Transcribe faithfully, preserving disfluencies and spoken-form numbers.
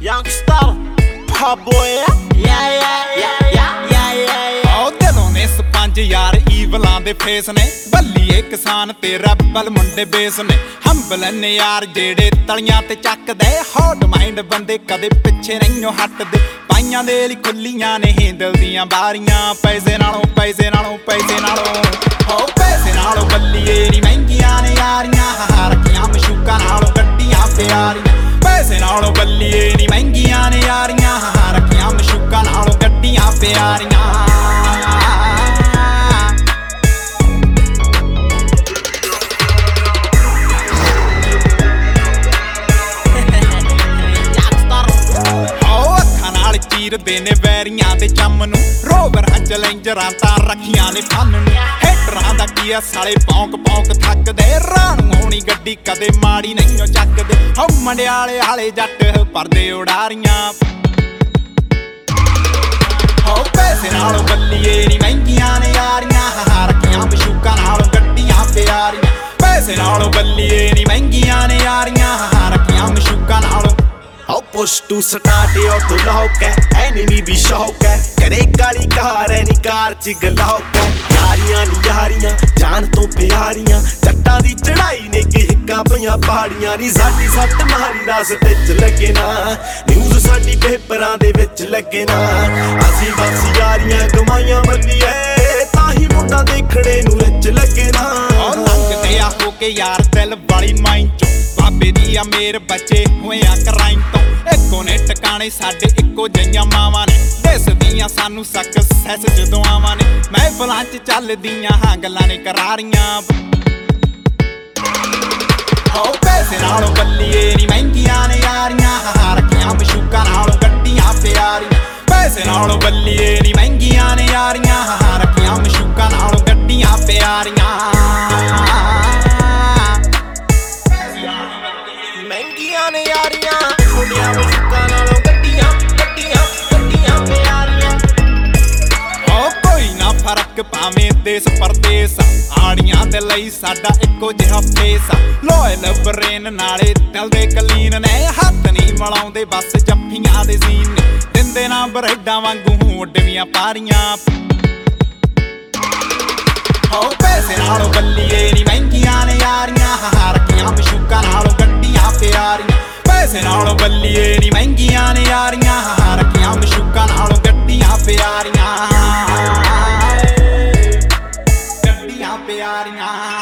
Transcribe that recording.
Youngstar, pop boy, yeah, yeah, yeah, yeah, yeah, yeah. Oh, ਦਿਲੋਂ ਨੇ sponge ਯਾਰ ਈਵਲਾਂ ਦੇ ਫੇਸ ਨੇ ਬੱਲੀਏ ਕਿਸਾਨ ਤੇ ਰੱਬਲ ਮੁੰਡੇ ਬੇਸ ਨੇ ਹੰਬਲ ਨੇ ਯਾਰ ਜਿਹੜੇ ਤਲੀਆਂ ਤੇ ਚੱਕਦੇ ਹੌਟ ਮਾਈਂਡ ਬੰਦੇ ਕਦੇ ਪਿੱਛੇ ਨਹੀਂ ਹਟਦੇ ਪਾਈਆਂ ਦੇ ਲਈ ਖੁੱਲੀਆਂ ਨੇ ਹਿੰਦਲ ਦੀਆਂ ਬਾਰੀਆਂ ਪੈਸੇ ਨਾਲੋਂ ਪੈਸੇ ਨਾਲੋਂ ਪੈਸੇ ਨਾਲੋਂ ਹੋ ਪੈਸੇ ਨਾਲੋਂ ਬੱਲੀਏ ਨੀ ਮਹਿੰਗੀਆਂ ਨੇ ਯਾਰੀਆਂ ਰੱਖੀਆਂ ਮਸ਼ੂਕਾਂ ਨਾਲੋਂ ਗੱਡੀਆਂ ਪਿਆਰੀਆਂ ਪੈਸੇ ਨਾਲੋਂ ਬੱਲੀਏ ਨੀ ਮਹਿੰਗੀਆਂ ਨੇ ਯਾਰੀਆਂ ਰੱਖੀਆਂ ਮਸ਼ੂਕਾਂ ਨਾਲੋਂ ਗੱਡੀਆਂ ਪਿਆਰੀਆਂ ਚੀਰਦੇ ਨੇ ਵੈਰੀਆਂ ਦੇ ਚੰਮ ਨੂੰ ਰੋਵਰ ਹੰਜ ਲੈਂਜਰਾਂ ਤਾਂ ਰੱਖੀਆਂ ਨੇ ਫਨ ਨੂੰ ਹੈਟਰਾਂ ਦਾ ਕੀ ਆ ਸਾਲੇ ਪੌਂਕ ਪੌਂਕ ਥੱਕਦੇ ਰਾਣ ਹੋਣੀ ਗੱਡੀ ਕਦੇ ਮਾੜੀ ਨਹੀਂ ਚੱਕਦੇ ਹੋ ਮੰਡਿਆਲੇ ਵਾਲੇ ਜੱਟ ਪਰਦੇ ਉਡਾਰੀਆਂ ਹੋ ਪੈਸੇ ਨਾਲੋਂ ਬੱਲੀਏ ਨੀ ਮਹਿੰਗੀਆਂ ਨੇ ਯਾਰੀਆਂ ਰੱਖੀਆਂ ਮਸ਼ੂਕਾਂ ਨਾਲੋਂ ਗੱਡੀਆਂ ਪਿਆਰੀਆਂ ਪੈਸੇ ਨਾਲੋਂ ਬੱਲੀਏ ਨੀ ਮਹਿੰਗੀਆਂ ਨੇ ਯਾਰੀਆਂ ਰੱਖੀਆਂ ਮਸ਼ੂਕਾਂ ਨਾਲੋਂ I'll push to start it off the lock enemy भी शौक है करे काली कार है नी कार च गलौक है यारियां नी यारियां जान तो प्यारियां जट्टां दी चढ़ाई ने कि हिक्का पईयां पहाड़ियां नी साडी सੱਟ मारी रस्ते च लगे ना न्यूज़ साडी पेपरां दे विच लगे ना असीं बस यारियां कमाईयां मल्लीए ताही मुंडा देखणे नूं रिच लगे ना लंघदे आ हो के यार दिल वाली माइंड चो बाबे दी आ मेर बचे होए आ क्राइम तो ਇੱਕੋ ਨੇ ਟਿਕਾਣੇ ਸਾਡੇ ਇੱਕੋ ਜਿਹੀਆਂ ਮਾਵਾਂ ਨੇ ਦਿਸਦੀਆਂ ਸਾਨੂੰ ਸਕਸੈਸ ਜਦੋਂ ਆਵਾਂ ਨੇ ਮਹਿਫਲਾਂ 'ਚ ਚੱਲਦੀਆਂ ਹਾਂ ਗੱਲਾਂ ਨੇ ਕਰਾਰੀਆਂ ਹੋ ਪੈਸੇ ਨਾਲੋਂ ਬੱਲੀਏ ਨੀ ਮਹਿੰਗੀਆਂ ਨੇ ਯਾਰੀਆਂ ਰੱਖੀਆਂ ਮਸ਼ੂਕਾਂ ਨਾਲੋਂ ਗੱਡੀਆਂ ਪਿਆਰੀਆਂ ਪੈਸੇ ਨਾਲੋਂ ਬੱਲੀਏ ਨੀ ਮਹਿੰਗੀਆਂ ਨੇ ਯਾਰੀਆਂ ਰੱਖੀਆਂ ਮਸ਼ੂਕਾਂ ਨਾਲੋਂ ਗੱਡੀਆਂ ਪਿਆਰੀਆਂ ਮਹਿੰਗੀਆਂ ਨੇ ਯਾਰੀਆਂ ਮੁੰਡਿਆਂ ਮਸ਼ੂਕਾਂ ਨਾਲੋਂ ਗੱਡੀਆਂ ਗੱਡੀਆਂ ਗੱਡੀਆਂ ਪਿਆਰੀਆਂ ਹੋ ਕੋਈ ਨਾ ਫਰਕ ਭਾਵੇਂ ਦੇਸ ਪਰਦੇਸ ਆੜੀਆਂ ਦੇ ਲਈ ਸਾਡਾ ਇੱਕੋ ਜਿਹਾ ਫੇਸ ਲੋਇਲ ਬਰੇਨ ਨਾਲੇ ਦਿਲ ਦੇ ਕਲੀਨ ਨੇ ਹੱਥ ਨਹੀਂ ਮਲਾਉਂਦੇ ਬਸ ਜੱਫੀਆਂ ਦੇ ਸੀਨ ਨੇ ਦਿੰਦੇ ਨਾ ਬਰੈਡਾਂ ਵਾਂਗੂ ਉੱਡਵੀਆਂ ਪਾਰੀਆਂ ਹੋ ਪੈਸੇ ਨਾਲੋਂ ਬੱਲੀਏ ਨੀ ਮਹਿੰਗੀਆਂ ਨੇ ਯਾਰੀਆਂ ਰੱਖੀਆਂ ਮਸ਼ੂਕਾਂ ਨਾਲੋਂ ਗੱਡੀਆਂ ਪਿਆਰੀਆਂ ਪੈਸੇ ਨਾਲੋਂ ਬੱਲੀਏ ਨੀ ਮਹਿੰਗੀਆਂ ਨੇ ਯਾਰੀਆਂ ਰੱਖੀਆਂ ਮਸ਼ੂਕਾਂ ਨਾਲੋਂ ਗੱਡੀਆਂ ਪਿਆਰੀਆਂ ਗੱਡੀਆਂ ਪਿਆਰੀਆਂ